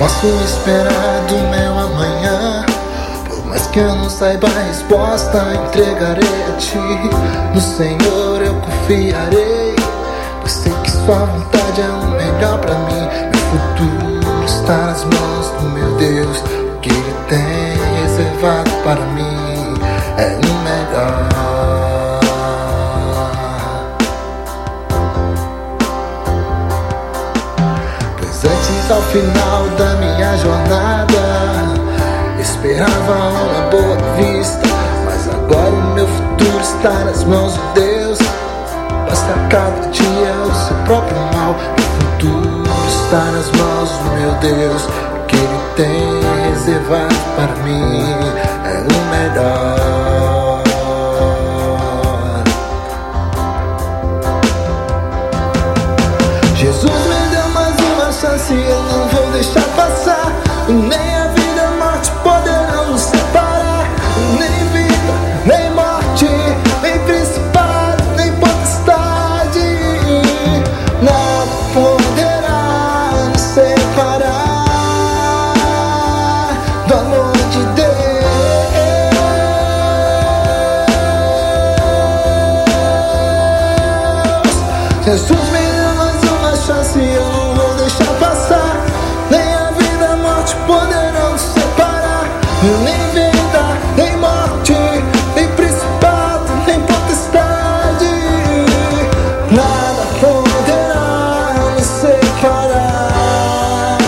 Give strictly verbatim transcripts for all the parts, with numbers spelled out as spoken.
Posso esperar do meu amanhã, por mais que eu não saiba a resposta, entregarei a ti. No Senhor eu confiarei, pois sei que sua vontade é o melhor pra mim. Meu futuro está nas mãos do meu Deus. O que Ele tem reservado para mim é o melhor. Antes, ao final da minha jornada, esperava uma boa vista, mas agora o meu futuro está nas mãos de Deus. Basta cada dia o seu próprio mal. Meu futuro está nas mãos do meu Deus. O que Ele tem reservado para mim é o melhor. Jesus me deu mais uma chance, eu não vou deixar passar. Nem a vida e a morte poderão nos separar. Nem vida, nem morte, nem principado, nem potestade, nada poderá nos separar do amor de Deus. Jesus me deu mais uma chance, eu não vou deixar passar. Nem a vida e a morte poderão nos separar. Nem vida, nem morte, nem principado, nem potestade, nada poderá nos separar.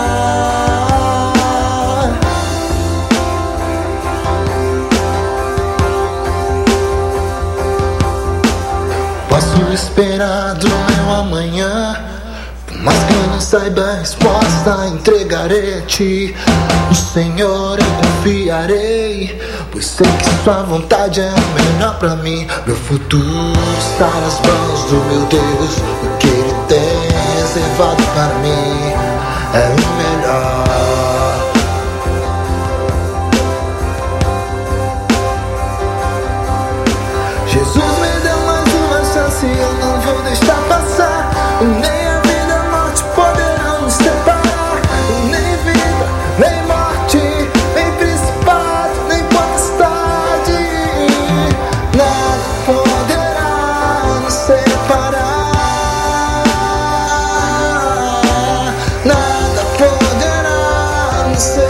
Posso esperar do meu amanhã, por mais que eu não saiba a resposta, entregarei a ti. No Senhor eu confiarei, pois sei que sua vontade é o melhor pra mim. Meu futuro está nas mãos do meu Deus. O que Ele tem reservado para mim é o melhor. Jesus me deu mais uma chance, eu não vou deixar passar. Nem a vida e a morte poderão nos separar. Nem vida, nem morte, nem principado, nem potestade, nada poderá nos separar. Nada poderá nos separar.